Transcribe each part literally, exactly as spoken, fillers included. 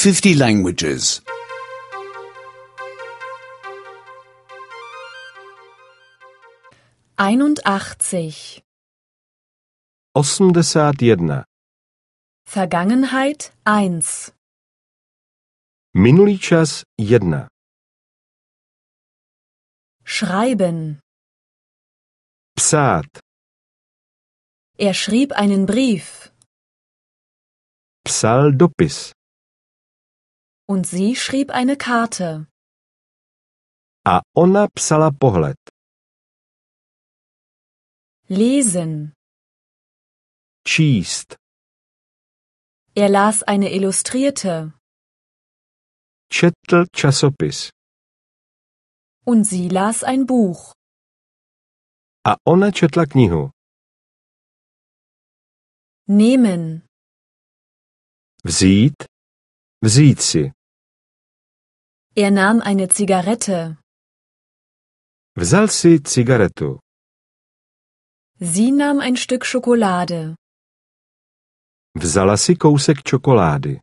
fifty languages. einundachtzig. osmdesát jedna. Vergangenheit eins. Minulý čas jedna. Schreiben. Psát. Er schrieb einen Brief. Psal dopis. Und sie schrieb eine Karte. A ona psala pohled. Lesen. Číst. Er las eine Illustrierte. Četl časopis. Und sie las ein Buch. A ona četla knihu. Nehmen. Vzít. Vzít si. Er nahm eine Zigarette. Vzal si cigaretu. Sie nahm ein Stück Schokolade. Vzala si kousek čokolády.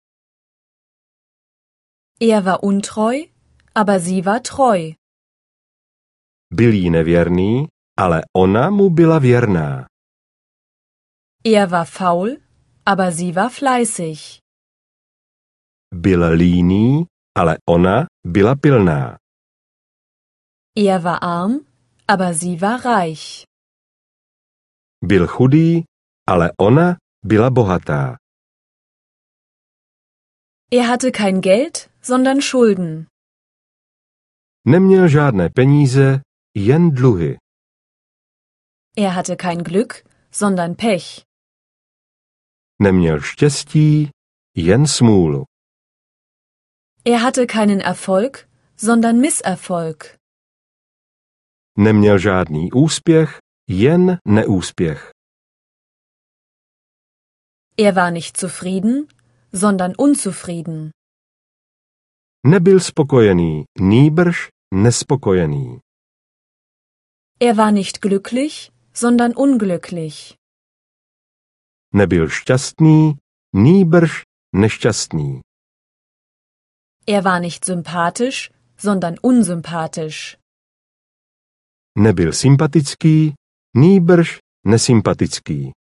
Er war untreu, aber sie war treu. Byl jí nevěrný, ale ona mu byla věrná. Er war faul, aber sie war fleißig. Byl líný, ale ona byla pilná. Er war arm, aber sie war reich. Byl chudý, ale ona byla bohatá. Er hatte kein Geld, sondern Schulden. Neměl žádné peníze, jen dluhy. Er hatte kein Glück, sondern Pech. Neměl štěstí, jen smůlu. Er hatte keinen Erfolg, sondern Misserfolg. Neměl žádný úspěch, jen neúspěch. Er war nicht zufrieden, sondern unzufrieden. Nebyl spokojený, nýbrž nespokojený. Er war nicht glücklich, sondern unglücklich. Nebyl šťastný, nýbrž nešťastný. Er war nicht sympathisch, sondern unsympathisch. Nebyl sympatický, nýbrž nesympatický.